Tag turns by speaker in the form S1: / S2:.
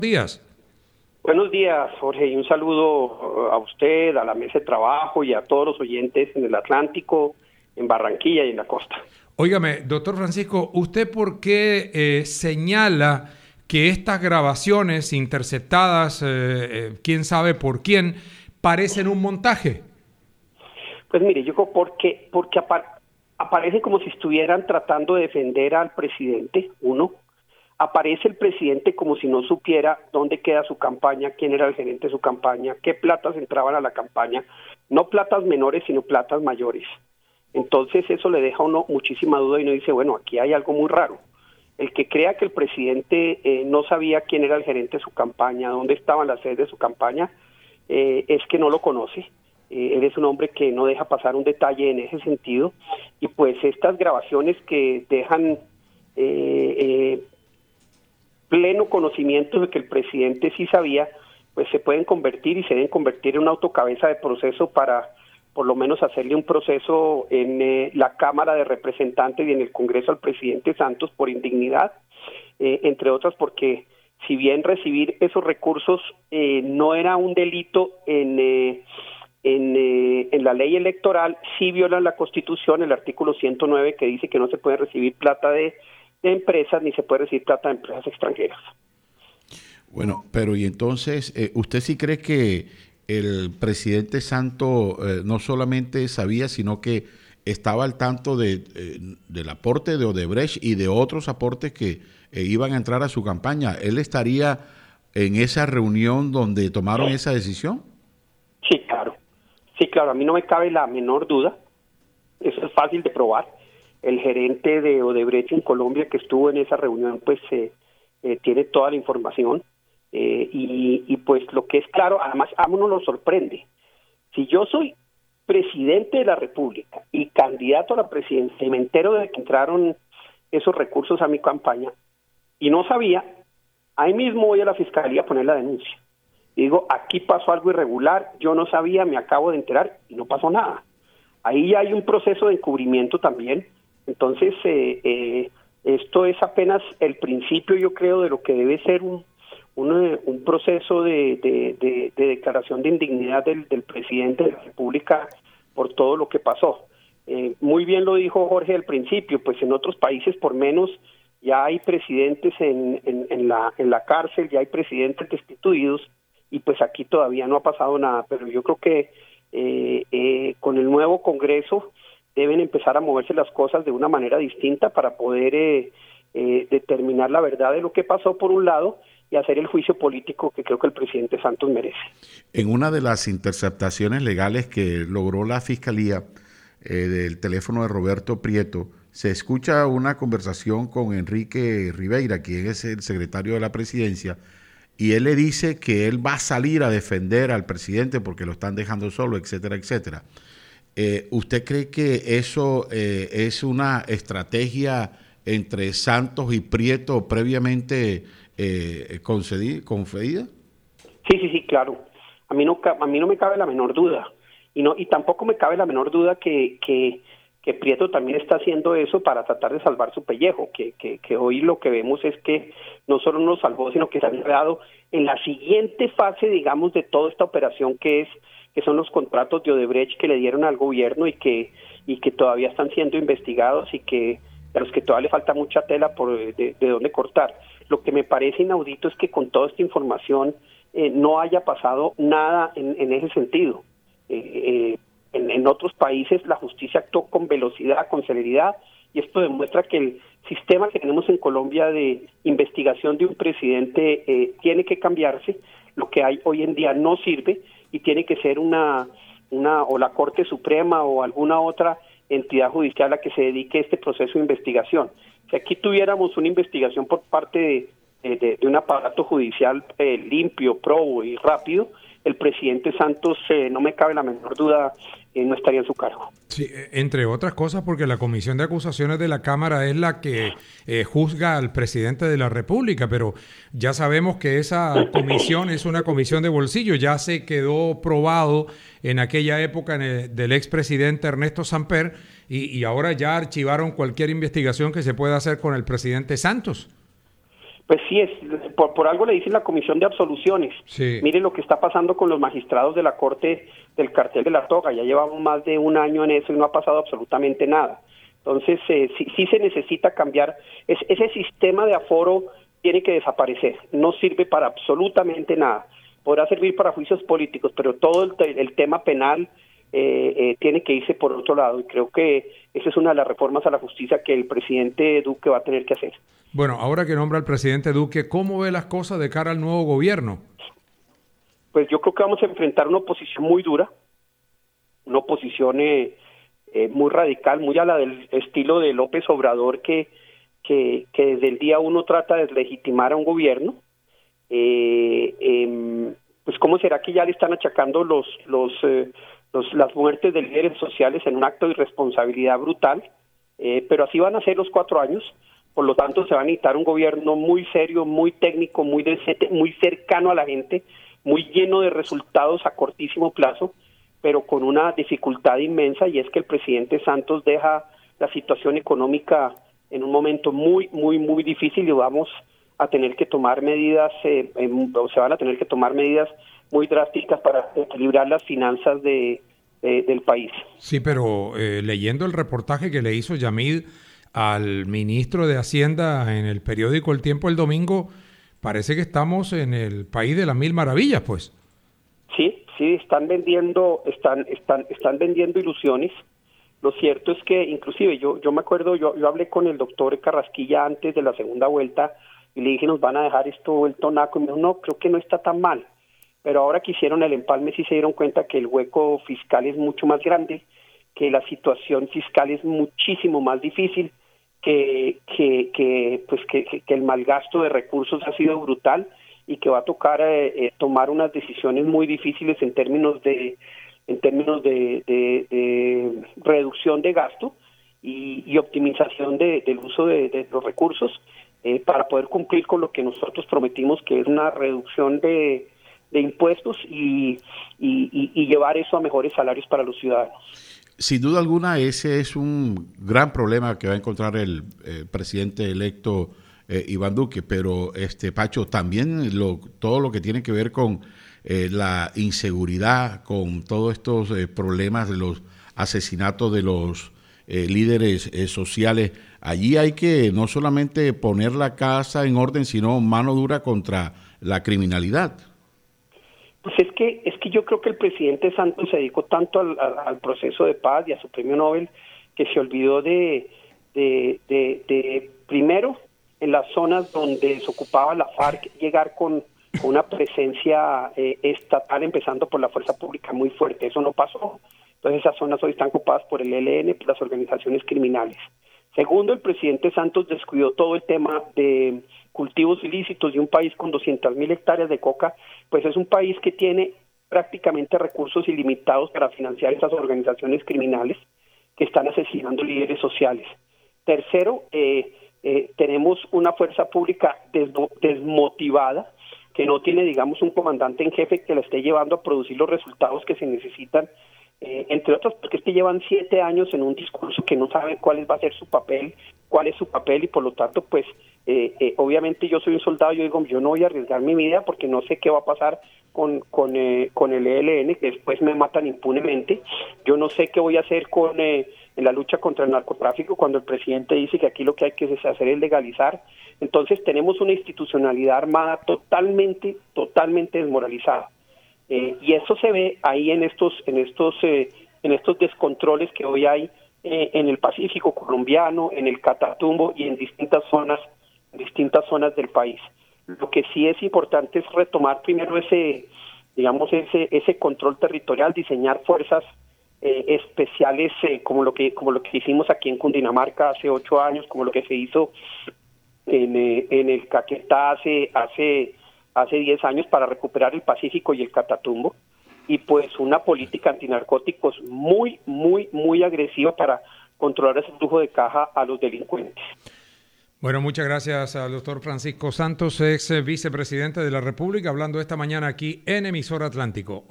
S1: Días.
S2: Buenos días, Jorge, y un saludo a usted, a la mesa de trabajo y a todos los oyentes en el Atlántico, en Barranquilla y en la costa.
S1: Óigame, doctor Francisco, ¿usted por qué señala que estas grabaciones interceptadas, quién sabe por quién, parecen un montaje?
S2: Pues mire, yo creo porque aparece como si estuvieran tratando de defender al presidente, uno. Aparece el presidente como si no supiera dónde queda su campaña, quién era el gerente de su campaña, qué platas entraban a la campaña, no platas menores, sino platas mayores. Entonces eso le deja a uno muchísima duda y uno dice, bueno, aquí hay algo muy raro. El que crea que el presidente no sabía quién era el gerente de su campaña, dónde estaban las sedes de su campaña, es que no lo conoce. Él es un hombre que no deja pasar un detalle en ese sentido. Y pues estas grabaciones que dejan pleno conocimiento de que el presidente sí sabía, pues se pueden convertir y se deben convertir en una autocabeza de proceso para por lo menos hacerle un proceso en la Cámara de Representantes y en el Congreso al presidente Santos por indignidad, entre otras porque si bien recibir esos recursos no era un delito en la ley electoral, sí violan la Constitución, el artículo 109 que dice que no se puede recibir plata de empresas ni se puede recibir plata de empresas extranjeras.
S3: Bueno, pero y entonces, ¿usted sí cree que el presidente Santos no solamente sabía, sino que estaba al tanto del aporte de Odebrecht y de otros aportes que iban a entrar a su campaña? ¿Él estaría en esa reunión donde tomaron esa decisión?
S2: Sí, claro. Sí, claro, a mí no me cabe la menor duda. Eso es fácil de probar. El gerente de Odebrecht en Colombia que estuvo en esa reunión, pues tiene toda la información. Y pues lo que es claro, además a uno lo sorprende. Si yo soy presidente de la República y candidato a la presidencia y me entero de que entraron esos recursos a mi campaña y no sabía, ahí mismo voy a la fiscalía a poner la denuncia. Y digo, aquí pasó algo irregular, yo no sabía, me acabo de enterar y no pasó nada. Ahí hay un proceso de encubrimiento también. Entonces, esto es apenas el principio, yo creo, de lo que debe ser un proceso de declaración de indignidad del presidente de la República por todo lo que pasó. Muy bien lo dijo Jorge al principio, pues en otros países por menos ya hay presidentes en la cárcel, ya hay presidentes destituidos, y pues aquí todavía no ha pasado nada, pero yo creo que con el nuevo Congreso deben empezar a moverse las cosas de una manera distinta para poder determinar la verdad de lo que pasó por un lado y hacer el juicio político que creo que el presidente Santos merece.
S3: En una de las interceptaciones legales que logró la Fiscalía del teléfono de Roberto Prieto, se escucha una conversación con Enrique Ribeira, quien es el secretario de la Presidencia, y él le dice que él va a salir a defender al presidente porque lo están dejando solo, etcétera, etcétera. ¿Usted cree que eso es una estrategia entre Santos y Prieto previamente conferida?
S2: Sí, claro. A mí no me cabe la menor duda. Y tampoco me cabe la menor duda que Prieto también está haciendo eso para tratar de salvar su pellejo, que hoy lo que vemos es que no solo nos salvó, sino que se ha enredado en la siguiente fase, digamos, de toda esta operación que son los contratos de Odebrecht que le dieron al gobierno y que todavía están siendo investigados y que a los que todavía le falta mucha tela de dónde cortar. Lo que me parece inaudito es que con toda esta información no haya pasado nada en ese sentido. En otros países la justicia actuó con velocidad, con celeridad, y esto demuestra que el sistema que tenemos en Colombia de investigación de un presidente tiene que cambiarse. Lo que hay hoy en día no sirve y tiene que ser una o la Corte Suprema o alguna otra entidad judicial a que se dedique a este proceso de investigación. Si aquí tuviéramos una investigación por parte de un aparato judicial limpio, probo y rápido, el presidente Santos, no me cabe la menor duda, no estaría en su cargo.
S1: Sí, entre otras cosas porque la Comisión de Acusaciones de la Cámara es la que juzga al presidente de la República, pero ya sabemos que esa comisión es una comisión de bolsillo, ya se quedó probado en aquella época del expresidente Ernesto Samper y ahora ya archivaron cualquier investigación que se pueda hacer con el presidente Santos.
S2: Pues sí, por algo le dicen la comisión de absoluciones.
S1: Sí.
S2: Mire lo que está pasando con los magistrados de la Corte del Cartel de la Toga. Ya llevamos más de un año en eso y no ha pasado absolutamente nada. Entonces, sí se necesita cambiar. Ese sistema de aforo tiene que desaparecer. No sirve para absolutamente nada. Podrá servir para juicios políticos, pero todo el tema penal tiene que irse por otro lado. Y creo que esa es una de las reformas a la justicia que el presidente Duque va a tener que hacer.
S1: Bueno, ahora que nombra al presidente Duque, ¿cómo ve las cosas de cara al nuevo gobierno?
S2: Pues yo creo que vamos a enfrentar una oposición muy dura, una oposición muy radical, muy a la del estilo de López Obrador, que desde el día uno trata de deslegitimar a un gobierno. Pues cómo será que ya le están achacando las muertes de líderes sociales en un acto de irresponsabilidad brutal, pero así van a ser los 4 años. Por lo tanto, se va a necesitar un gobierno muy serio, muy técnico, muy decente, muy cercano a la gente, muy lleno de resultados a cortísimo plazo, pero con una dificultad inmensa, y es que el presidente Santos deja la situación económica en un momento muy, muy, muy difícil, y vamos a tener que tomar medidas, se van a tener que tomar medidas muy drásticas para equilibrar las finanzas del país.
S1: Sí, pero leyendo el reportaje que le hizo Yamid al ministro de Hacienda en el periódico El Tiempo el domingo, parece que estamos en el país de las mil maravillas, pues.
S2: Sí, están vendiendo ilusiones. Lo cierto es que, inclusive, yo me acuerdo, yo hablé con el doctor Carrasquilla antes de la segunda vuelta y le dije, nos van a dejar esto vuelto naco, y me dijo, no, creo que no está tan mal. Pero ahora que hicieron el empalme sí se dieron cuenta que el hueco fiscal es mucho más grande, que la situación fiscal es muchísimo más difícil, que el malgasto de recursos ha sido brutal, y que va a tocar tomar unas decisiones muy difíciles en términos de reducción de gasto y optimización del uso de los recursos, para poder cumplir con lo que nosotros prometimos, que es una reducción de impuestos y llevar eso a mejores salarios para los ciudadanos.
S3: Sin duda alguna, ese es un gran problema que va a encontrar el presidente electo Iván Duque, pero Pacho, también todo lo que tiene que ver con la inseguridad, con todos estos problemas de los asesinatos de los líderes sociales, allí hay que no solamente poner la casa en orden, sino mano dura contra la criminalidad.
S2: Pues es que yo creo que el presidente Santos se dedicó tanto al proceso de paz y a su premio Nobel, que se olvidó de primero, en las zonas donde se ocupaba la FARC, llegar con una presencia estatal, empezando por la fuerza pública muy fuerte. Eso no pasó. Entonces esas zonas hoy están ocupadas por el ELN, por las organizaciones criminales. Segundo, el presidente Santos descuidó todo el tema de cultivos ilícitos, y un país con 200.000 hectáreas de coca, pues es un país que tiene prácticamente recursos ilimitados para financiar esas organizaciones criminales que están asesinando líderes sociales. Tercero, tenemos una fuerza pública desmotivada, que no tiene, digamos, un comandante en jefe que la esté llevando a producir los resultados que se necesitan, entre otros porque es que llevan 7 años en un discurso que no saben cuál va a ser su papel, y por lo tanto, pues, obviamente yo soy un soldado, yo digo, yo no voy a arriesgar mi vida porque no sé qué va a pasar con el ELN, que después me matan impunemente. Yo no sé qué voy a hacer en la lucha contra el narcotráfico, cuando el presidente dice que aquí lo que hay que hacer es legalizar. Entonces tenemos una institucionalidad armada totalmente desmoralizada. Y eso se ve ahí en estos descontroles que hoy hay en el Pacífico colombiano, en el Catatumbo y en distintas zonas del país. Lo que sí es importante es retomar primero ese control territorial, diseñar fuerzas especiales, como lo que hicimos aquí en Cundinamarca hace 8 años, como lo que se hizo en el Caquetá hace 10 años para recuperar el Pacífico y el Catatumbo, y pues una política antinarcóticos muy, muy, muy agresiva para controlar ese flujo de caja a los delincuentes.
S1: Bueno, muchas gracias al doctor Francisco Santos, ex vicepresidente de la República, hablando esta mañana aquí en Emisora Atlántico.